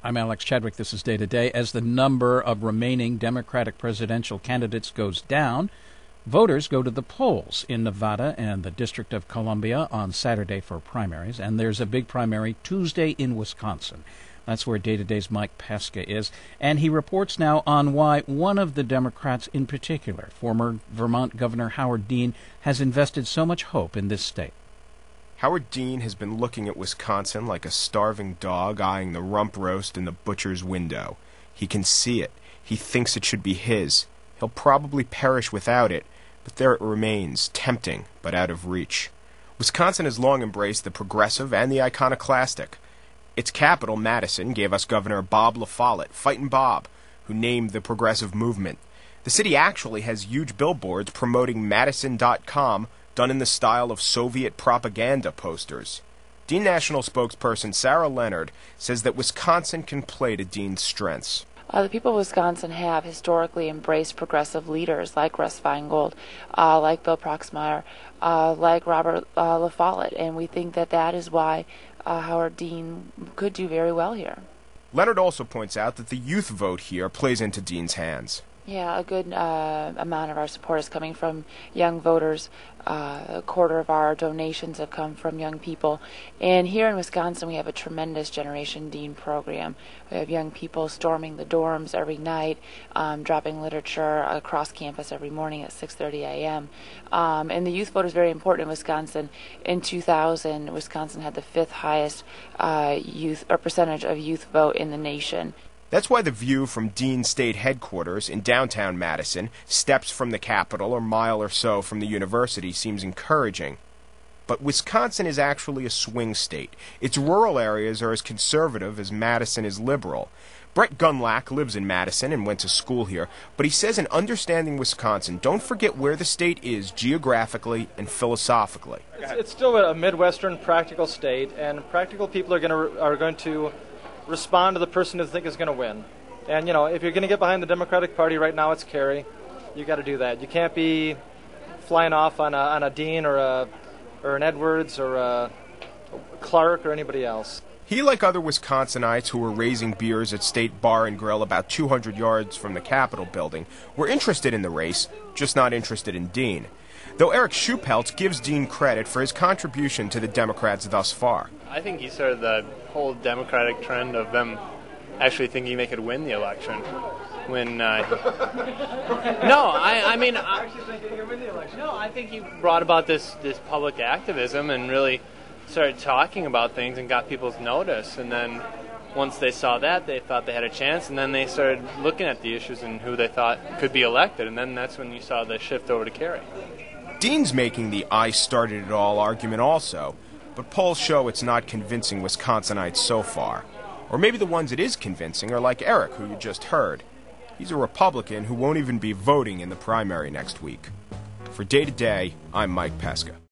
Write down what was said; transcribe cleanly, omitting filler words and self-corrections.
I'm Alex Chadwick. This is Day to Day. As the number of remaining Democratic presidential candidates goes down, voters go to the polls in Nevada and the District of Columbia on Saturday for primaries, and there's a big primary Tuesday in Wisconsin. That's where Day to Day's Mike Pesca is, and he reports now on why one of the Democrats in particular, former Vermont Governor Howard Dean, has invested so much hope in this state. Howard Dean has been looking at Wisconsin like a starving dog eyeing the rump roast in the butcher's window. He can see it. He thinks it should be his. He'll probably perish without it, but there it remains, tempting but out of reach. Wisconsin has long embraced the progressive and the iconoclastic. Its capital, Madison, gave us Governor Bob La Follette, Fightin' Bob, who named the progressive movement. The city actually has huge billboards promoting Madison.com, done in the style of Soviet propaganda posters. Dean National spokesperson Sarah Leonard says that Wisconsin can play to Dean's strengths. The people of Wisconsin have historically embraced progressive leaders like Russ Feingold, like Bill Proxmire, like Robert La Follette, and we think that that is why Howard Dean could do very well here. Leonard also points out that the youth vote here plays into Dean's hands. Yeah, a good amount of our support is coming from young voters. A quarter of our donations have come from young people. And here in Wisconsin, we have a tremendous Generation Dean program. We have young people storming the dorms every night, dropping literature across campus every morning at 6:30 a.m. And the youth vote is very important in Wisconsin. In 2000, Wisconsin had the fifth highest percentage of youth vote in the nation. That's why the view from Dean's state headquarters in downtown Madison, steps from the Capitol, a mile or so from the university, seems encouraging. But Wisconsin is actually a swing state. Its rural areas are as conservative as Madison is liberal. Brett Gunlack lives in Madison and went to school here, but he says in understanding Wisconsin, don't forget where the state is geographically and philosophically. It's still a Midwestern practical state, and practical people are going to respond to the person who they think is going to win. And, if you're going to get behind the Democratic Party right now, it's Kerry. You got to do that. You can't be flying off on a Dean or an Edwards or a Clark or anybody else. He, like other Wisconsinites who were raising beers at State Bar and Grill about 200 yards from the Capitol building, were interested in the race, just not interested in Dean. Though Eric Schupeltz gives Dean credit for his contribution to the Democrats thus far. I think he started the whole Democratic trend of them actually thinking they could win the election. I think he brought about this public activism and really started talking about things and got people's notice. And then once they saw that, they thought they had a chance, and then they started looking at the issues and who they thought could be elected. And then that's when you saw the shift over to Kerry. Dean's making the I started it all argument also, but polls show it's not convincing Wisconsinites so far. Or maybe the ones it is convincing are like Eric, who you just heard. He's a Republican who won't even be voting in the primary next week. For Day to Day, I'm Mike Pesca.